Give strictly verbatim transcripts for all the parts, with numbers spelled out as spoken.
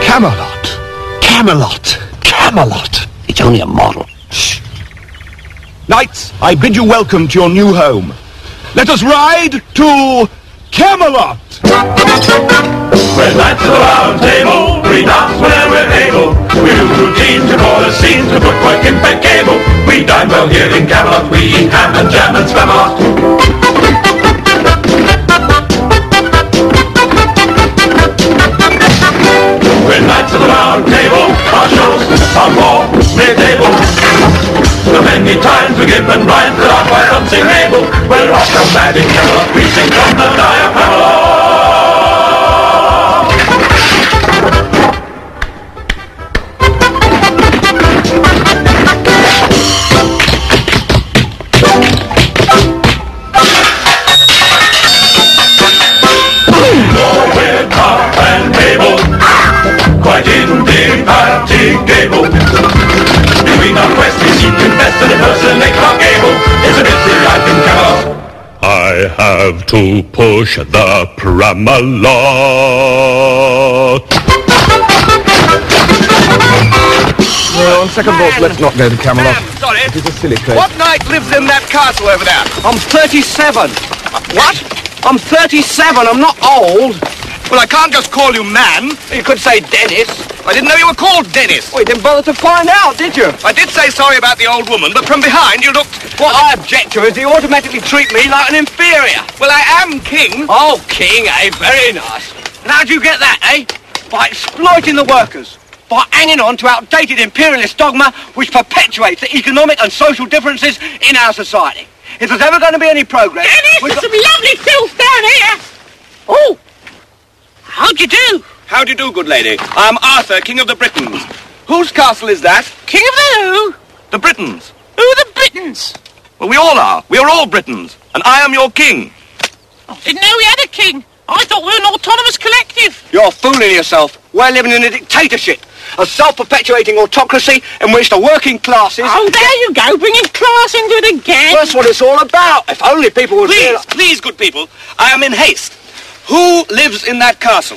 Camelot. Camelot. Camelot. It's only a model. Shh. Knights, I bid you welcome to your new home. Let us ride to Camelot. We're knights of the round table, we dance whenever we're able. We do routine to call the scenes, to put work in bed cable. We dine well here in Camelot, we eat ham and jam and spam a lot. We're knights of the round table, our shows are more mid-table. So many times we give and rhymes that are quite unsingable. We're off the mad in Camelot, we sing from the diaphragm. Quite indefatigable. Doing our quest, we seek to best and impersonate our gable. It's a busy life in Camelot. I have to push the Pramalot. Well, on second thought, let's not go to Camelot. Ma'am, sorry. It is a silly place. What knight lives in that castle over there? I'm thirty-seven. Uh, what? I'm thirty-seven. I'm not old. Well, I can't just call you man. You could say Dennis. I didn't know you were called Dennis. Well, you didn't bother to find out, did you? I did say sorry about the old woman, but from behind you looked... What I object to is you automatically treat me like an inferior. Well, I am king. Oh, king, eh? Very nice. And how'd you get that, eh? By exploiting the workers. By hanging on to outdated imperialist dogma which perpetuates the economic and social differences in our society. If there's ever going to be any progress... Dennis, there's got... some lovely filth down here. Oh. How'd you do? How do you do, good lady? I am Arthur, King of the Britons. Whose castle is that? King of the who? The Britons. Who are the Britons? Well, we all are. We are all Britons. And I am your king. I didn't know we had a king. I thought we were an autonomous collective. You're fooling yourself. We're living in a dictatorship. A self-perpetuating autocracy in which the working classes... Oh, there you go, bringing class into it again. That's what it's all about. If only people would... Please, realize... please, good people. I am in haste. Who lives in that castle?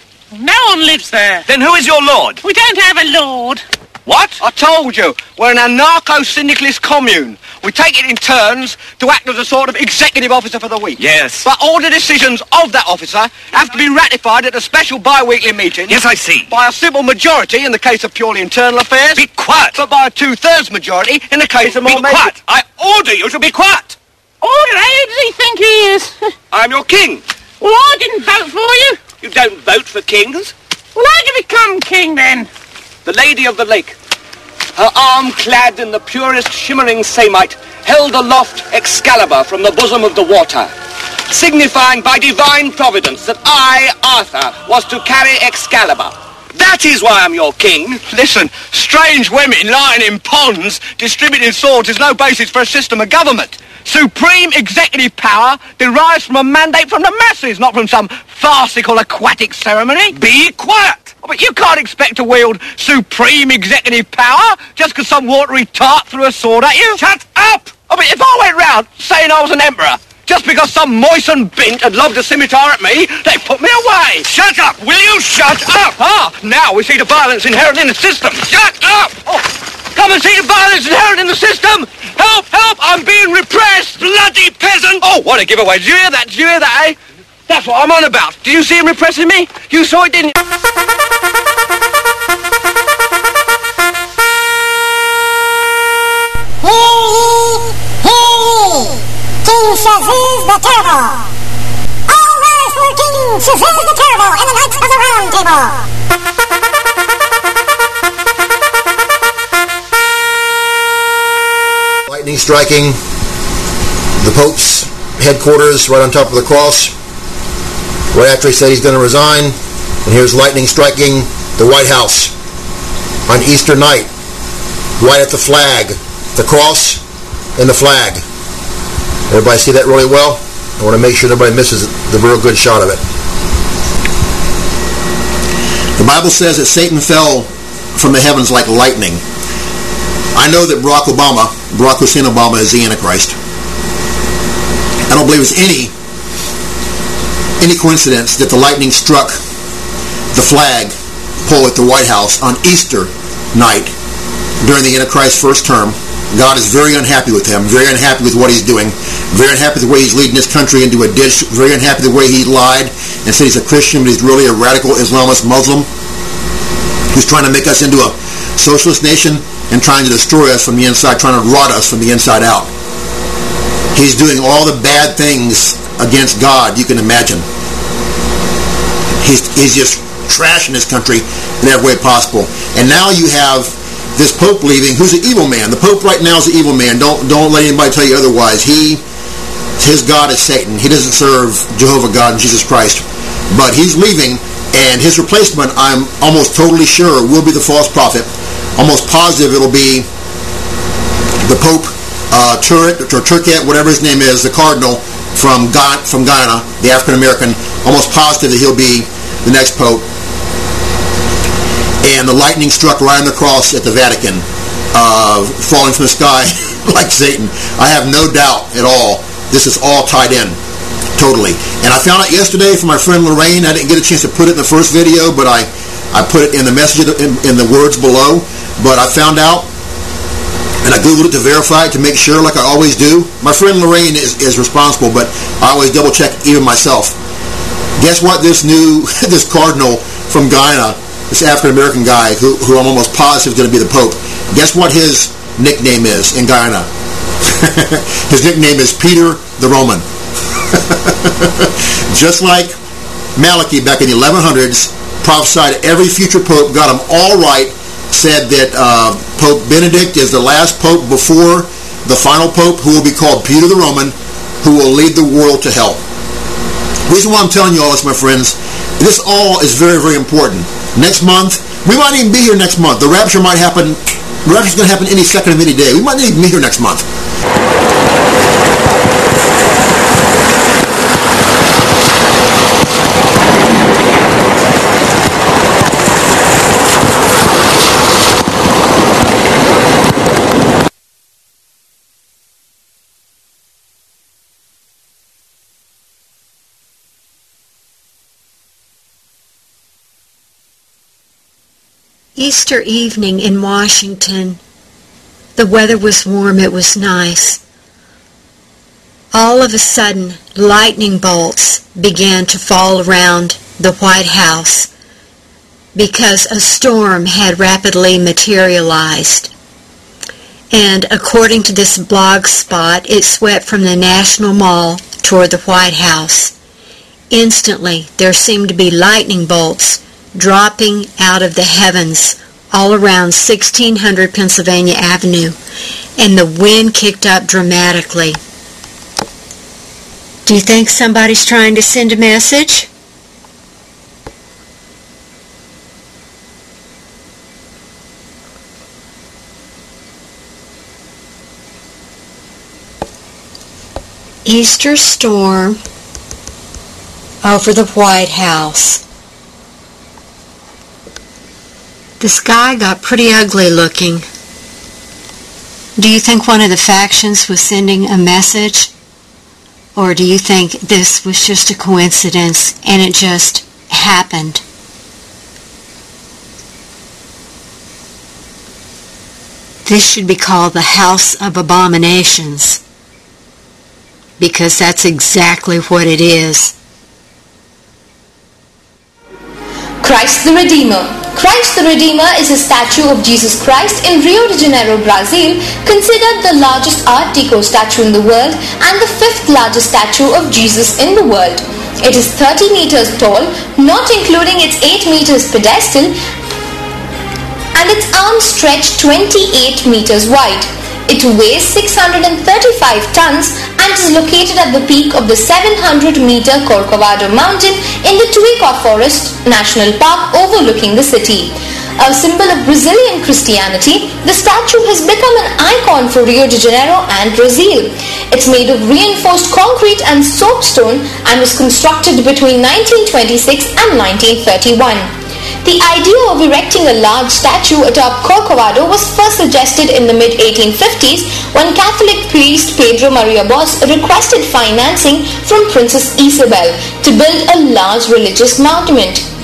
No one lives there. Then who is your lord? We don't have a lord. What? I told you, we're an anarcho-syndicalist commune. We take it in turns to act as a sort of executive officer for the week. Yes. But all the decisions of that officer have to be ratified at a special bi-weekly meeting. Yes, I see. By a simple majority in the case of purely internal affairs. Be quiet. But by a two-thirds majority in the case of more... Be quiet. I order you to be quiet. Order, who does he think he is? I am your king. Well, I didn't vote for you. You don't vote for kings. Well, how'd you become king, then? The Lady of the Lake, her arm clad in the purest shimmering samite, held aloft Excalibur from the bosom of the water, signifying by divine providence that I, Arthur, was to carry Excalibur. That is why I'm your king. Listen, strange women lying in ponds distributing swords is no basis for a system of government. Supreme executive power derives from a mandate from the masses, not from some farcical aquatic ceremony. Be quiet. Oh, but you can't expect to wield supreme executive power just because some watery tart threw a sword at you. Shut up! Oh, but if I went round saying I was an emperor, just because some moistened bint had lobbed a scimitar at me, they put me away. Shut up! Will you shut up? Ah, now we see the violence inherent in the system. Shut up! Oh, come and see the violence inherent in the system. Help, help, I'm being repressed. Bloody peasant! Oh, what a giveaway. Did you hear that? Did you hear that, eh? That's what I'm on about. Did you see him repressing me? You saw it, didn't you? King Shazuz the Terrible. All rise for King Shazuz the Terrible and the Knights of the Round Table. Lightning striking the Pope's headquarters right on top of the cross, right after he said he's going to resign. And here's lightning striking the White House on Easter night, right at the flag, the cross and the flag. Everybody see that really well? I want to make sure nobody misses the real good shot of it. The Bible says that Satan fell from the heavens like lightning. I know that Barack Obama, Barack Hussein Obama, is the Antichrist. I don't believe it's any any coincidence that the lightning struck the flag poll at the White House on Easter night during the Antichrist's first term. God is very unhappy with him, very unhappy with what he's doing, very unhappy with the way he's leading this country into a ditch, very unhappy with the way he lied and said he's a Christian, but he's really a radical Islamist Muslim who's trying to make us into a socialist nation and trying to destroy us from the inside, trying to rot us from the inside out. He's doing all the bad things against God you can imagine. He's, he's just trashing this country in every way possible. And now you have this Pope leaving, who's an evil man. The Pope right now is an evil man. Don't don't let anybody tell you otherwise. He, his God is Satan. He doesn't serve Jehovah God and Jesus Christ. But he's leaving, and his replacement, I'm almost totally sure, will be the false prophet. Almost positive it'll be the Pope uh, Turret, or Turquette, whatever his name is, the cardinal from Guyana, from Guyana, the African American. Almost positive that he'll be the next Pope. And the lightning struck right on the cross at the Vatican, uh, falling from the sky like Satan. I have no doubt at all this is all tied in, totally. And I found out yesterday from my friend Lorraine. I didn't get a chance to put it in the first video, but I, I put it in the message, in, in the words below. But I found out, and I Googled it to verify it, to make sure, like I always do. My friend Lorraine is, is responsible, but I always double check even myself. Guess what this new, this cardinal from Guyana, this African-American guy who, who I'm almost positive is going to be the Pope. Guess what his nickname is in Guyana? His nickname is Peter the Roman. Just like Malachi back in the eleven hundreds prophesied every future Pope, got them all right, said that uh, Pope Benedict is the last Pope before the final Pope, who will be called Peter the Roman, who will lead the world to hell. The reason why I'm telling you all this, my friends, this all is very, very important. Next month, we might even be here next month. The rapture might happen, the rapture's going to happen any second of any day. We might not even be here next month. Easter evening in Washington. The weather was warm, it was nice. All of a sudden, lightning bolts began to fall around the White House because a storm had rapidly materialized. And according to this blog spot, it swept from the National Mall toward the White House. Instantly, there seemed to be lightning bolts dropping out of the heavens all around sixteen hundred Pennsylvania Avenue, and the wind kicked up dramatically. Do you think somebody's trying to send a message? Easter storm over the White House. The sky got pretty ugly looking. Do you think one of the factions was sending a message? Or do you think this was just a coincidence and it just happened? This should be called the House of Abominations, because that's exactly what it is. Christ the Redeemer. Christ the Redeemer is a statue of Jesus Christ in Rio de Janeiro, Brazil, considered the largest Art Deco statue in the world and the fifth largest statue of Jesus in the world. It is thirty meters tall, not including its eight meters pedestal, and its arms stretch twenty-eight meters wide. It weighs six hundred thirty-five tons and is located at the peak of the seven hundred meter Corcovado mountain in the Tuica Forest National Park overlooking the city. A symbol of Brazilian Christianity, the statue has become an icon for Rio de Janeiro and Brazil. It's made of reinforced concrete and soapstone and was constructed between nineteen twenty-six and nineteen thirty-one. The idea of erecting a large statue atop Corcovado was first suggested in the mid eighteen fifties when Catholic priest Pedro Maria Bosch requested financing from Princess Isabel to build a large religious monument.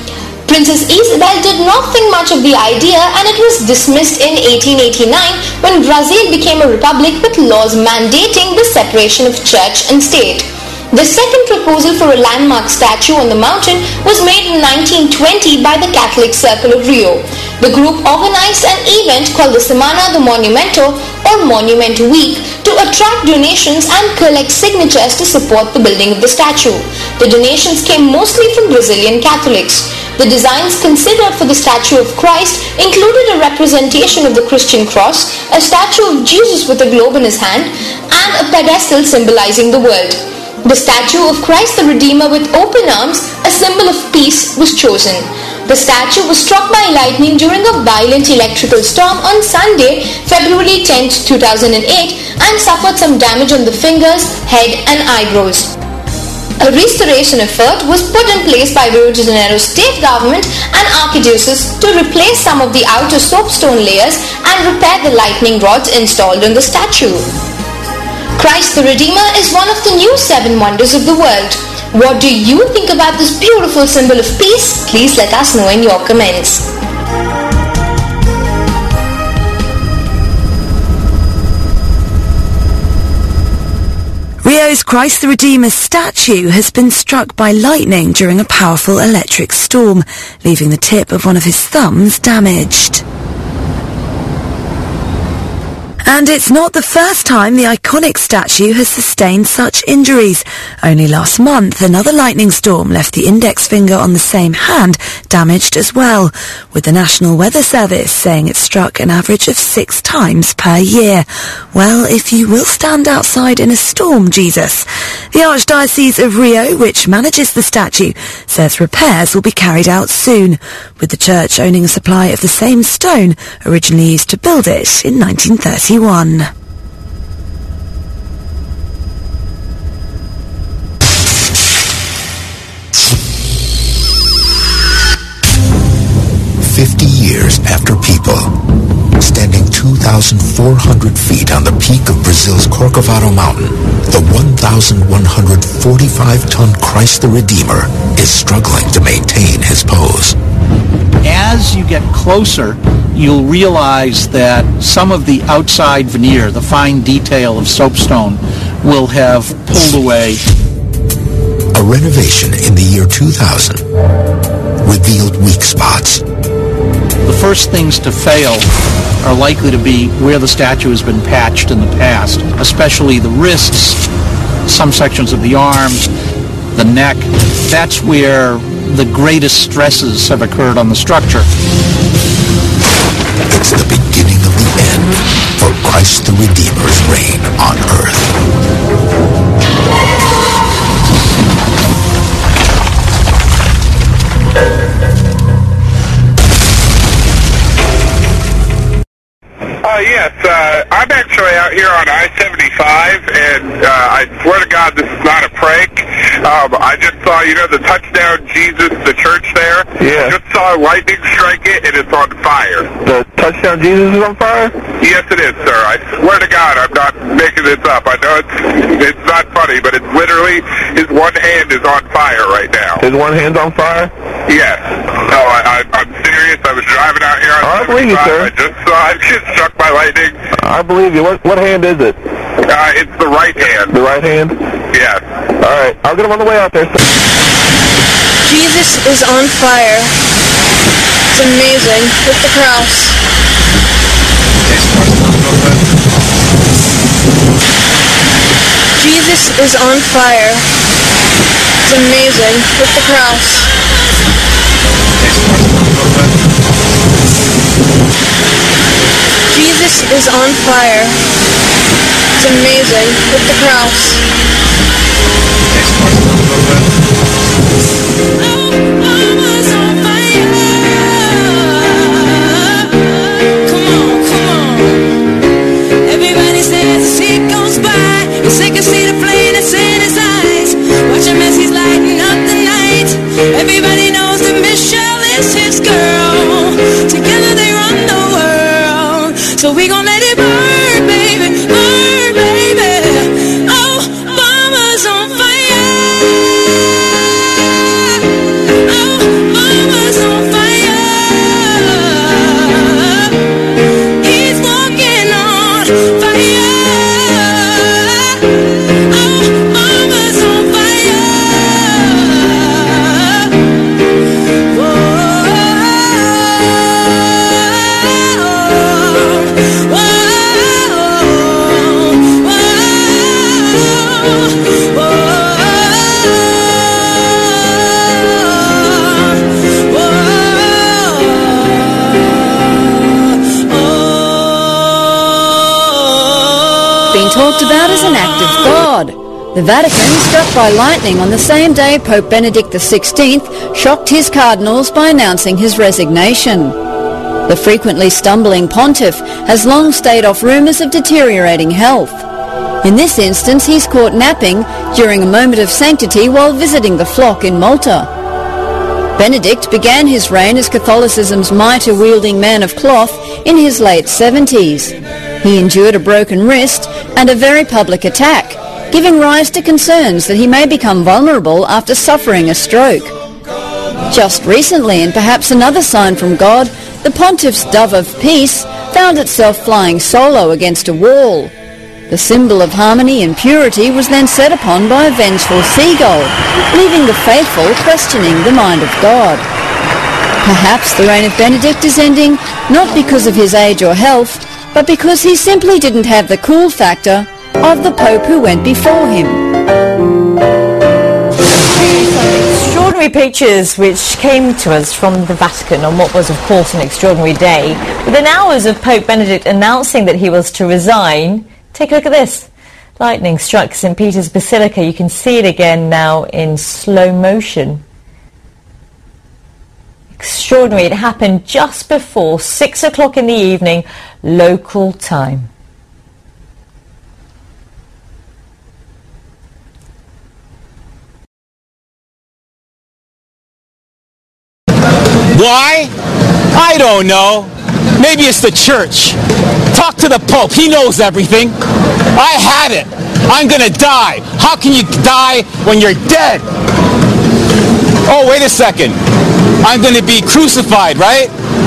Princess Isabel did not think much of the idea, and it was dismissed in eighteen eighty-nine when Brazil became a republic with laws mandating the separation of church and state. The second proposal for a landmark statue on the mountain was made in nineteen twenty by the Catholic Circle of Rio. The group organized an event called the Semana do Monumento or Monument Week to attract donations and collect signatures to support the building of the statue. The donations came mostly from Brazilian Catholics. The designs considered for the statue of Christ included a representation of the Christian cross, a statue of Jesus with a globe in his hand, and a pedestal symbolizing the world. The statue of Christ the Redeemer with open arms, a symbol of peace, was chosen. The statue was struck by lightning during a violent electrical storm on Sunday, February tenth, two thousand eight, and suffered some damage on the fingers, head, and eyebrows. A restoration effort was put in place by Rio de Janeiro state government and archdiocese to replace some of the outer soapstone layers and repair the lightning rods installed on the statue. Christ the Redeemer is one of the new seven wonders of the world. What do you think about this beautiful symbol of peace? Please let us know in your comments. Rio's Christ the Redeemer statue has been struck by lightning during a powerful electric storm, leaving the tip of one of his thumbs damaged. And it's not the first time the iconic statue has sustained such injuries. Only last month, another lightning storm left the index finger on the same hand damaged as well, with the National Weather Service saying it struck an average of six times per year. Well, if you will stand outside in a storm, Jesus. The Archdiocese of Rio, which manages the statue, says repairs will be carried out soon, with the church owning a supply of the same stone originally used to build it in nineteen thirty-one. Fifty years after people, standing two thousand four hundred feet on the peak of Brazil's Corcovado Mountain, the one thousand one hundred forty-five ton Christ the Redeemer is struggling to maintain his pose. As you get closer, you'll realize that some of the outside veneer, the fine detail of soapstone, will have pulled away. A renovation in the year two thousand revealed weak spots. The first things to fail are likely to be where the statue has been patched in the past, especially the wrists, some sections of the arms, the neck. That's where the greatest stresses have occurred on the structure. It's the beginning of the end for Christ the Redeemer's reign on earth. Uh, yes, uh, I'm actually out here on I seventy-five, and uh, I swear to God this is not a prank. Um, I just saw, you know, the Touchdown Jesus, the church there? Yeah. I just saw lightning strike it, and it's on fire. The Touchdown Jesus is on fire? Yes, it is, sir. I swear to God I'm not making this up. I know it's it's not funny, but it's literally, his one hand is on fire right now. His one hand's on fire? Yes. No, I, I, I'm serious. I was driving out here on I believe you, sir. I just saw it get struck by lightning. I believe you. What, what hand is it? Uh, it's the right hand. The right hand? Yes. All right. I'll get him on the way out there, sir. Jesus is on fire. It's amazing. With the cross. Jesus is on fire. It's amazing. With the cross. Jesus is on fire. It's amazing. With the cross. Everybody says as he goes by, yes, they can see the flame that's in his eyes. Watch him as he's lighting up the night. Everybody knows that Michelle is his girl. Together they run the world. So we gon' let it burn, baby, burn, baby. Oh, mama's on fire. Oh, mama's on fire. out as an act of God. The Vatican, struck by lightning on the same day Pope Benedict the sixteenth shocked his cardinals by announcing his resignation. The frequently stumbling pontiff has long stayed off rumours of deteriorating health. In this instance, he's caught napping during a moment of sanctity while visiting the flock in Malta. Benedict began his reign as Catholicism's mitre-wielding man of cloth in his late seventies. He endured a broken wrist and a very public attack, giving rise to concerns that he may become vulnerable after suffering a stroke. Just recently, and perhaps another sign from God, the pontiff's dove of peace found itself flying solo against a wall. The symbol of harmony and purity was then set upon by a vengeful seagull, leaving the faithful questioning the mind of God. Perhaps the reign of Benedict is ending not because of his age or health, but because he simply didn't have the cool factor of the Pope who went before him. Extraordinary pictures which came to us from the Vatican on what was, of course, an extraordinary day. Within hours of Pope Benedict announcing that he was to resign, take a look at this. Lightning struck Saint Peter's Basilica. You can see it again now in slow motion. Extraordinary. It happened just before six o'clock in the evening, local time. Why? I don't know. Maybe it's the church. Talk to the Pope. He knows everything. I had it. I'm going to die. How can you die when you're dead? Oh, wait a second. I'm going to be crucified, right?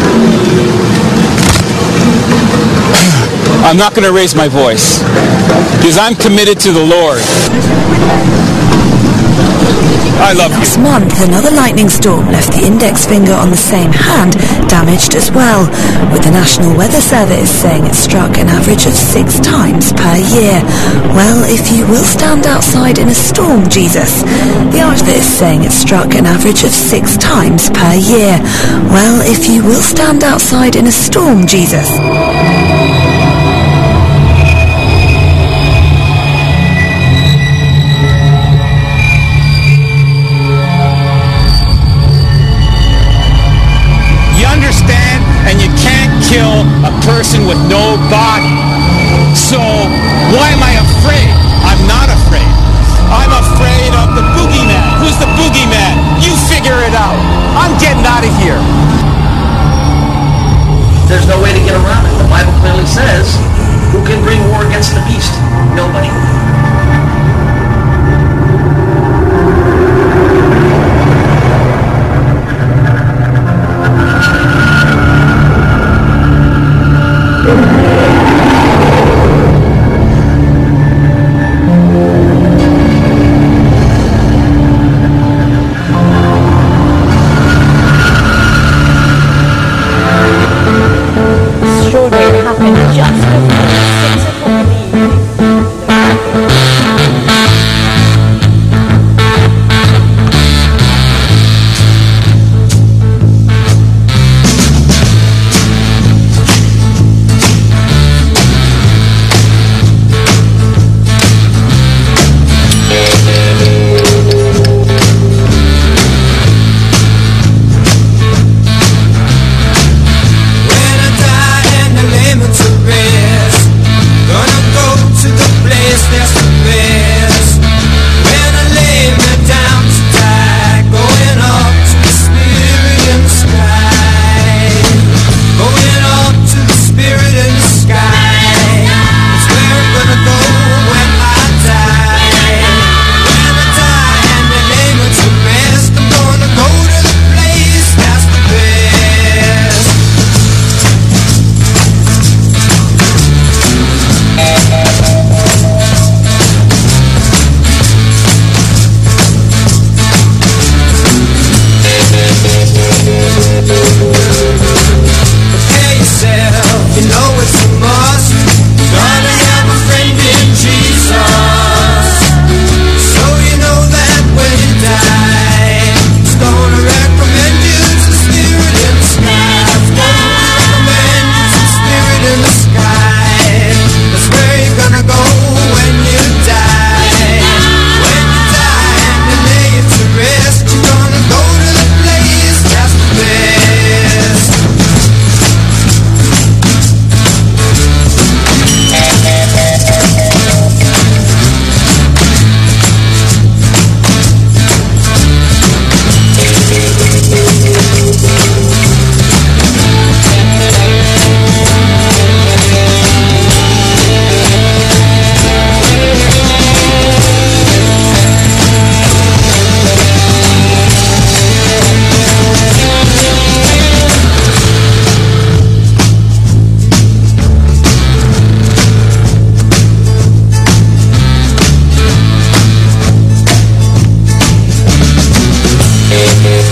I'm not going to raise my voice because I'm committed to the Lord. I love you. Last month, another lightning storm left the index finger on the same hand damaged as well, with the National Weather Service saying it struck an average of six times per year. Well, if you will stand outside in a storm, Jesus. The Archbishop saying it struck an average of six times per year. Well, if you will stand outside in a storm, Jesus. Kill a person with no body. So why am I afraid? I'm not afraid. I'm afraid of the boogeyman. Who's the boogeyman? You figure it out. I'm getting out of here. There's no way to get around it. The Bible clearly says, who can bring war against the beast? Nobody. Extraordinary. It happened just before six o'clock in the evening.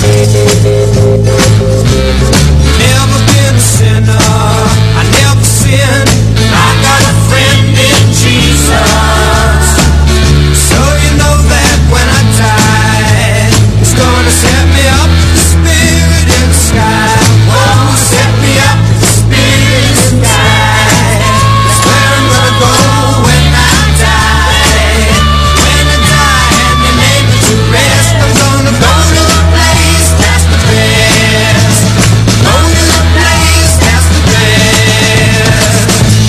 Never been a sinner, I never sinned. I got a friend in Jesus. So you know that when I die, He's gonna set me up, the Spirit in the sky. Oh, set me up, the Spirit in the sky. That's where I'm gonna go when I die. When I die and they're able to rest, I'm gonna go to a place that's the best. Go to a place that's the best.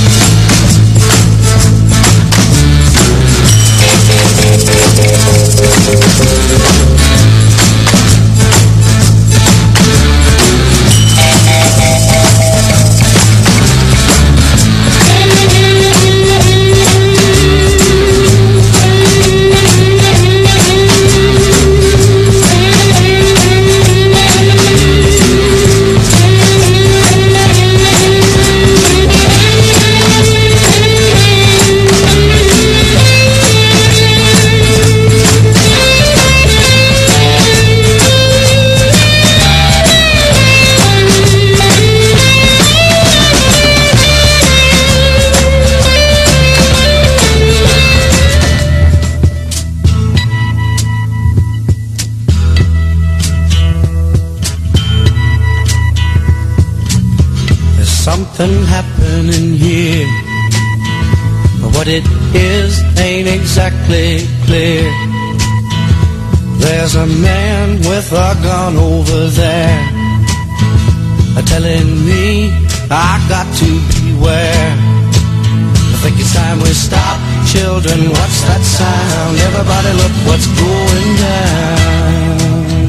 Something happening here, but what it is ain't exactly clear. There's a man with a gun over there, telling me I got to beware. I think it's time we stop, children, what's that sound? Everybody look what's going down.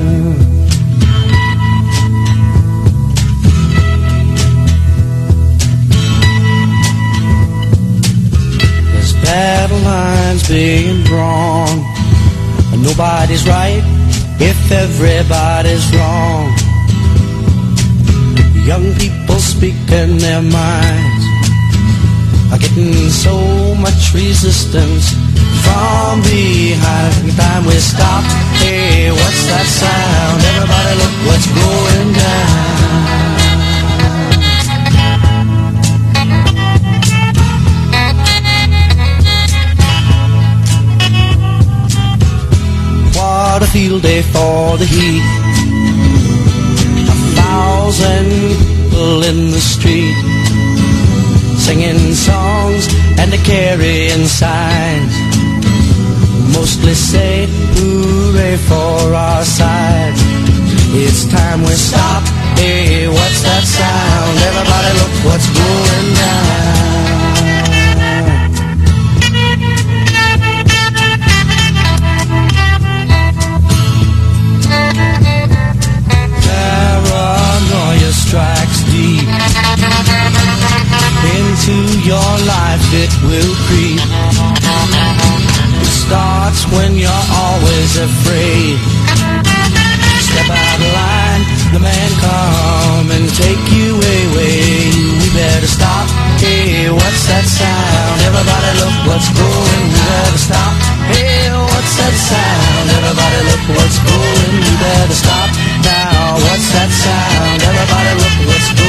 Battle lines being drawn, and nobody's right if everybody's wrong. Young people speaking their minds are getting so much resistance from behind. Every time we stop, hey, what's that sound? Everybody look what's going down. What a field day for the heat. A thousand people in the street, singing songs and carrying signs, mostly say hooray for our side. It's time we stop, hey, what's that sound? Everybody look what's going down. Paranoia strikes deep into your life, it will creep. It starts when you're always afraid. Step out of line, the man come and take you away. We better stop, hey, what's that sound? Everybody look what's going, we better stop. Hey, what's that sound? Everybody look what's going, we better stop now. What's that sound? Everybody look what's going.